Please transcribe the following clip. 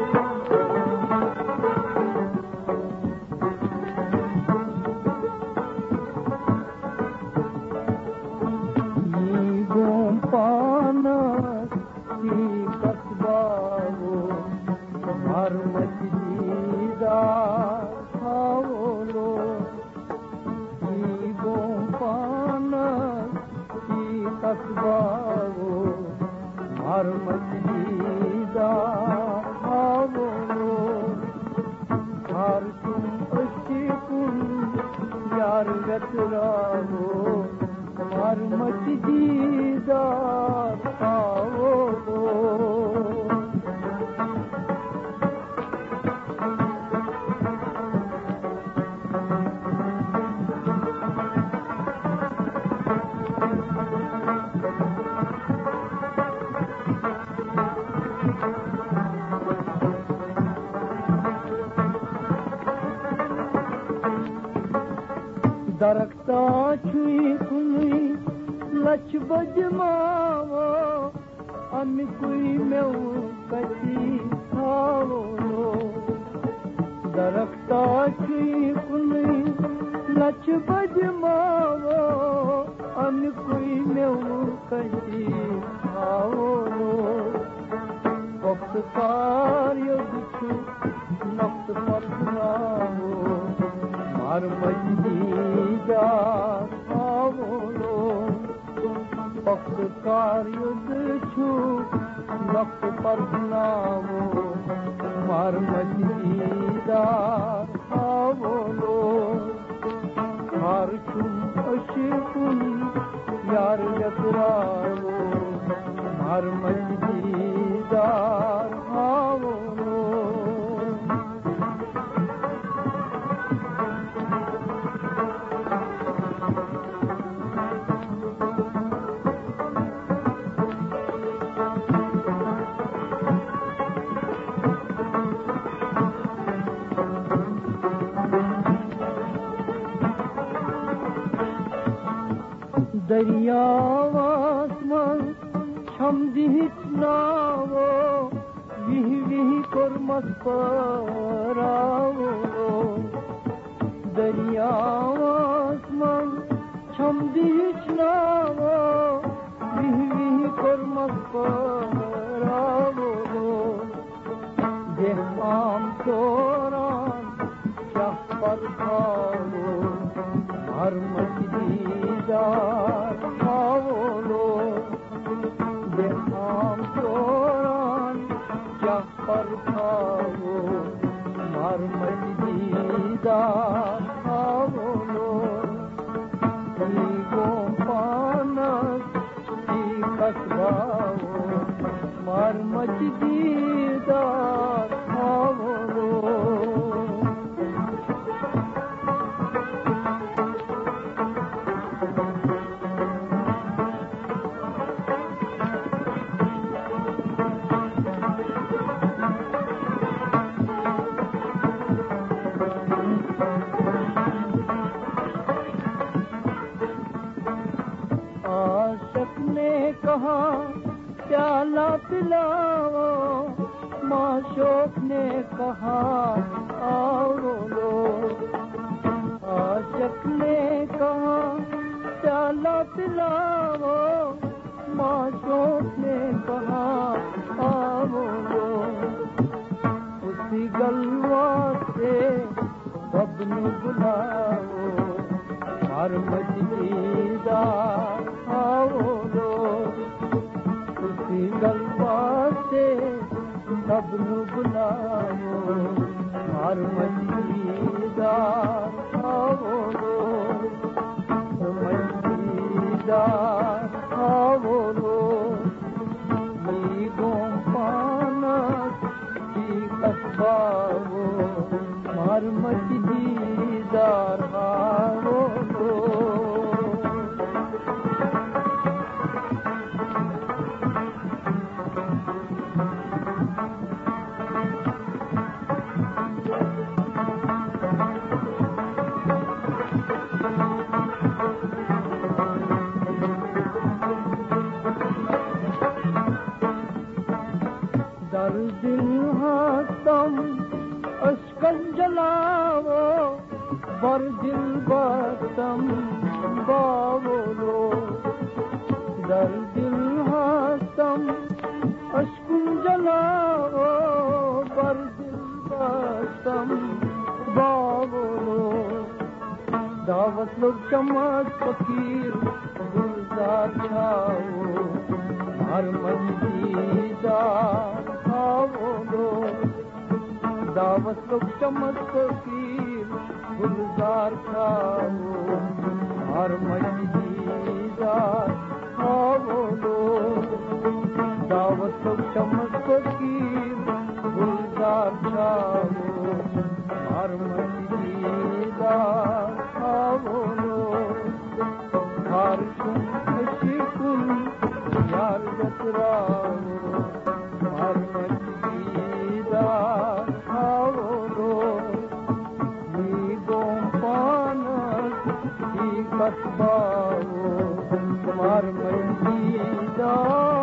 दरख्ता छुई कुई लच बजमावो अन कुई में कची खावो दरख्ता छुई कुई लच बजमावो अन कुई में कची खावो वक्त कार्य बिछु नफ्स परनावो मार मजदीदार आवो पक्कार युद्ध छू नफ्स परनावो मार मजदीदार आवो हार छुम अशिकुन यार यकरावो मार मजदीदार आवो दरियावासमान छमदित नावो विहि विहि कोरमस परावो दरियावासमान छमदित नावो विहि विहि कोरमस परावो देहाम तोरान शाह पर खावो हर मजदीदार खावो देहाम तोरान शाह पर खावो हर मजदीदार खावो गो पानस की कसबावो मार मजदीदार खावो कहा प्याला पिलाओ माशोक ने कहा आओ लो आशिक ने कहा प्याला पिलाओ माशोक ने कहा आओ लो उसी गलवा से सबने बुलाओ हर मजदीदार आओ लो गलबा से सबनु बुलाओ हर मजदीदार आओ मजदीदार आओ गोम पानस की कसबाओ हर मजदीदार आओ दिल हाथ दम अश्कन जलावो बर दिल बतम बावलो दर दिल हातम अश्कन जलावो बर दिल बतम बावलो दावत लो चमक फकीर गुलजार छाओ हर मंजीदार खाओ दावत लो चमक फकीर गुलजार छाओ हर मंजीदार खाओ दावत लो चमक फकीर गुलजार छाओ हर मंजीदार यार बतराओ हर मजीदा खाओ नीदों पानस की कतबाओ हर मजीदा